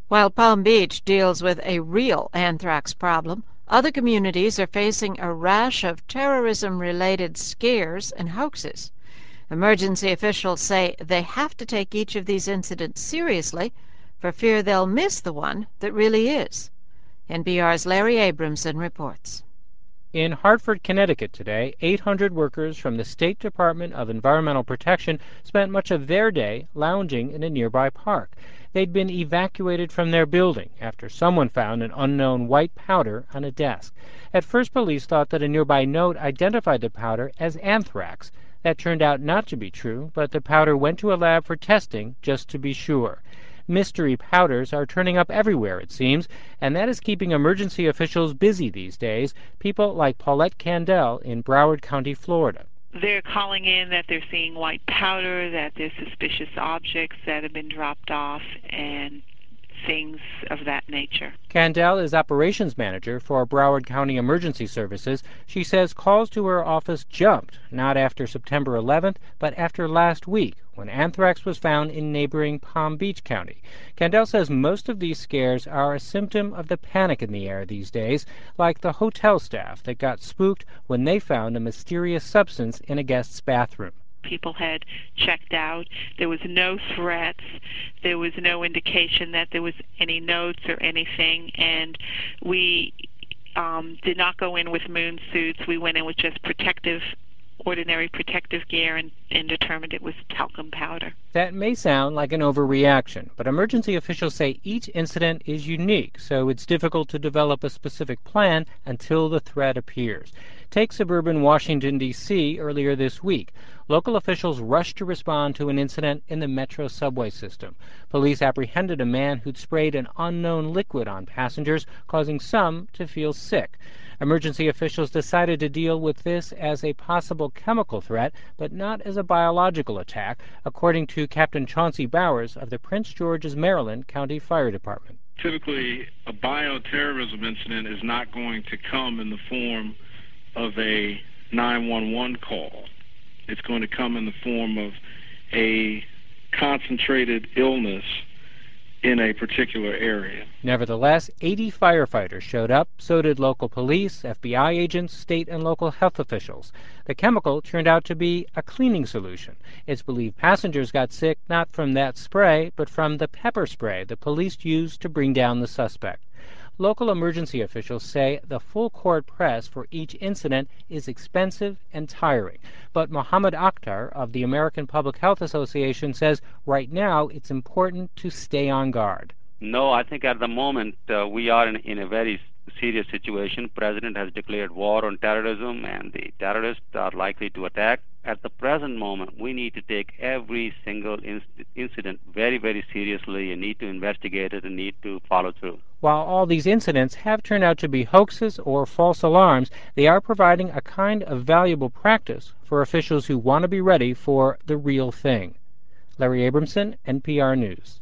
While Palm Beach deals with a real anthrax problem, other communities are facing a rash of terrorism-related scares and hoaxes. Emergency officials say they have to take each of these incidents seriously for fear they'll miss the one that really is. NPR's Larry Abramson reports. In Hartford, Connecticut today, 800 workers from the State Department of Environmental Protection spent much of their day lounging in a nearby park. They'd been evacuated from their building after someone found an unknown white powder on a desk. At first, police thought that a nearby note identified the powder as anthrax. That turned out not to be true, but the powder went to a lab for testing just to be sure. Mystery powders are turning up everywhere, it seems, and that is keeping emergency officials busy these days. People like Paulette Candell in Broward County, Florida. They're calling in that they're seeing white powder, that there's suspicious objects that have been dropped off, and things of that nature. Candell is operations manager for Broward County Emergency Services. She says calls to her office jumped, not after September 11th, but after last week, when anthrax was found in neighboring Palm Beach County. Candell says most of these scares are a symptom of the panic in the air these days, like the hotel staff that got spooked when they found a mysterious substance in a guest's bathroom. People had checked out. There was no threats. There was no indication that there was any notes or anything. And we did not go in with moon suits. We went in with just ordinary protective gear and determined it was talcum powder. That may sound like an overreaction, but emergency officials say each incident is unique, so it's difficult to develop a specific plan until the threat appears. Take suburban Washington, D.C. earlier this week. Local officials rushed to respond to an incident in the Metro subway system. Police apprehended a man who'd sprayed an unknown liquid on passengers, causing some to feel sick. Emergency officials decided to deal with this as a possible chemical threat, but not as a biological attack, according to Captain Chauncey Bowers of the Prince George's, Maryland County Fire Department. Typically, a bioterrorism incident is not going to come in the form of a 911 call. It's going to come in the form of a concentrated illness in a particular area. Nevertheless, 80 firefighters showed up. So did local police, FBI agents, state and local health officials. The chemical turned out to be a cleaning solution. It's believed passengers got sick not from that spray, but from the pepper spray the police used to bring down the suspect. Local emergency officials say the full-court press for each incident is expensive and tiring. But Mohammed Akhtar of the American Public Health Association says right now it's important to stay on guard. No, I think at the moment we are in a very serious situation. The President has declared war on terrorism, and the terrorists are likely to attack. At the present moment, we need to take every single incident very, very seriously and need to investigate it and need to follow through. While all these incidents have turned out to be hoaxes or false alarms, they are providing a kind of valuable practice for officials who want to be ready for the real thing. Larry Abramson, NPR News.